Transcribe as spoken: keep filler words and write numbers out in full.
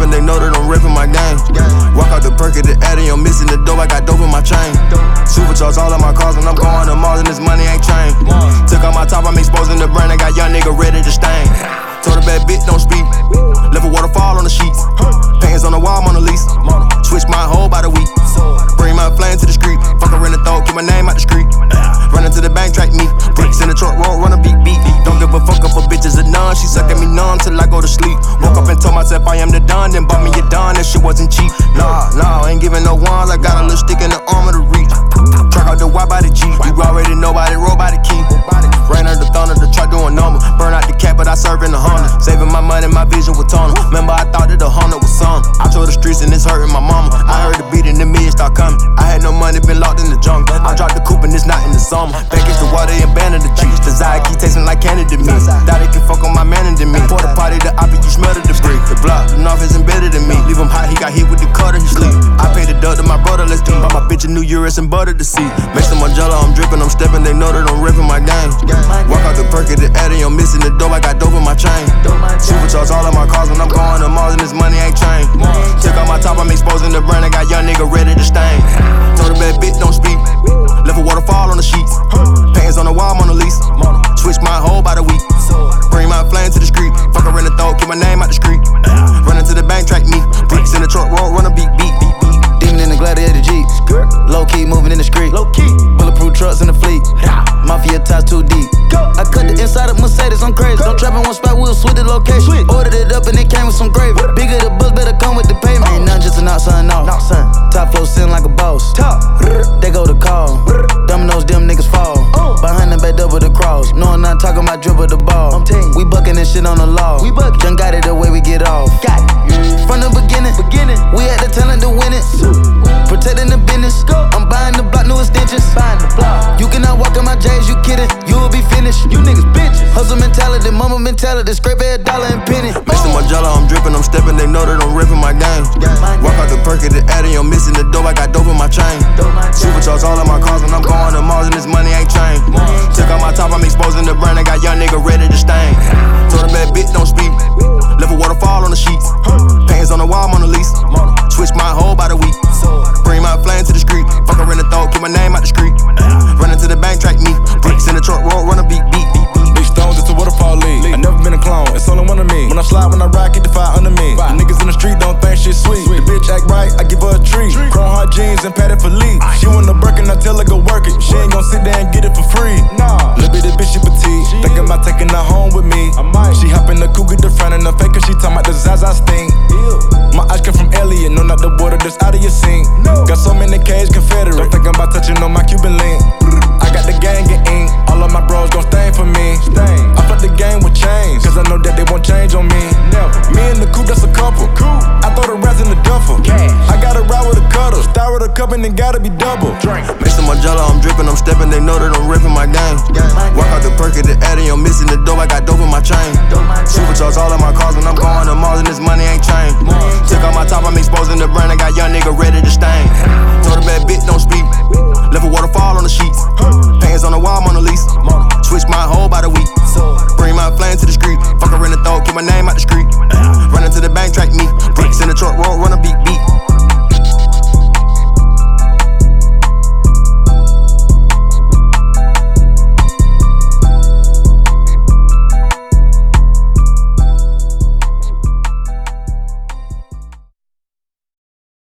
stepping, they know that I'm ripping my game. Walk out the perk at the Addy, I'm missing the dope, I got dope in my chain. Supercharged all of my cars when I'm going to Mars and this money ain't chain. Took out my top, I'm exposing the brand, I got young nigga ready to stain. Told a bad bitch don't speak, left a waterfall on the sheets. Pants on the wall, Mona Lisa. Switch my whole by the week. Bring my flame to the street, fuck her in the throat, keep my name out the street. Running to the bank, track me. Bricks in the truck, roll, run a beat, beat. Don't give a fuck if a bitch is a nun. She suck at me numb till I go to sleep. Woke up and told myself I am the Don, then bought me a Don, that shit wasn't cheap. Nah, nah, ain't giving no ones. I got a little stick in the arm of the reach. Truck out the Y by the G. You already know by the roll by the key. Rain under the thunder, the truck doing normal. Burn out the cat, but I serve in the Honda. Saving my money, my vision was tunnel. Remember I thought that the Honda was some. I told the streets and it's hurting my mama. I heard the beat and the millions start coming. I had no money, been locked in the jungle. I dropped the coupe and it's not in the summer. Package the water and abandon the G's. Desire keep tasting like candy to me. Thought it can fuck on my man and me. For the party, the opposite, you smell the debris. The block, the north is embedded in me. Leave him hot, he got hit with the cutter, he sleep. I paid the duck to my brother, let's do. Bought my bitch a new Urus and butter to see. Mix some Margiela, I'm dripping, I'm stepping, they know that I'm ripping my game. Walk out the perk at the Addy, I'm missing the dope, I got dope in my chain. Supercharged all of my cars when I'm going to Mars and this money ain't chain. Took out my top, I'm exposing the brand, I got young nigga ready to stain. Told a bad bitch don't speak, left a waterfall on the sheets. Pants on the wall, Mona Lisa. Switch my whole by the week. Bring my flame to the street, fuck her in the throat, keep my name out the street. Running to the bank, track me. Bricks in the truck, roll, run a beat, beat, beat, beat. Demon in the gladiator Jeep. Low key moving in the street. Low key. Bulletproof trucks in the fleet. Mafia ties too deep. I cut the inside of Mercedes, I'm crazy. Don't trap in one spot, we'll switch the location. Ordered it up and it came with some gravy. Bigger the bus, better come with the payment. Ain't nothing just a knock something off. Top flow sitting like a boss. They go to call. Dominoes, them niggas fall. Behind them back double the cross. Knowing I'm talking about dribble the ball. We bucking this shit on the law. Done got it the way we get off. From the beginning, beginning, we had the talent to win it. Protecting the business. I'm buying the block, new extensions. You cannot walk in my J's, you kidding? You will be finished. You niggas bitches. Hustle mentality, mama mentality. Scrape every dollar and penny. Mix the Margiela, I'm dripping, I'm stepping, they know that I'm ripping my game. Walk out the perk at the Addy, I'm missing the dope, I got dope in my chain. Supercharged all of my cars when I'm going to Mars and this money ain't chain. Took out my top, I'm exposing the brand, I got young nigga ready to stain. Told a bad bitch don't speak, left a waterfall on the sheets. Pants on the wall, Mona Lisa. Switch my whole by the week. Bring my flame to the street, fuck her in the throat, keep my name out the street. Running to the bank, track me. Bricks in the truck, roll, run a beat, beat, beat, beat. Big stones, it's a waterfall league. I never been a clone, it's only one of me. When I slide, when I ride, get the fire under me. The niggas in the street don't think shit sweet. The bitch act right, I give her a treat. Chrome hard jeans and padded for Lee. She want a Birkin, I tell her go work it. She ain't gon' sit there and get it for free. Nah, little bit of bitch, she petite. Thinking about taking her home with me. She hop in the coupe, get the front and the fake, cause she talking about the Zaza stink. My eyes come from Elliot, no, not the water that's out of your sink. Got so many K's Confederate. Don't think I'm about touching on my Cuban link. I got the gang and ink. All of my bros gon' stain for me. I fuck the game with chains, cause I know that they won't change on me. Me and the coupe, that's a couple. I throw the rats in the duffel. I gotta ride with a cutter. Start with a cup and then gotta be double. Mix the Margiela, I'm dripping, I'm stepping, they know that I'm ripping my game. Walk out the perk at the Addy, I'm missing the dope, I got dope in my chain. Supercharged all of my cars when I'm going to Mars and this money ain't chain.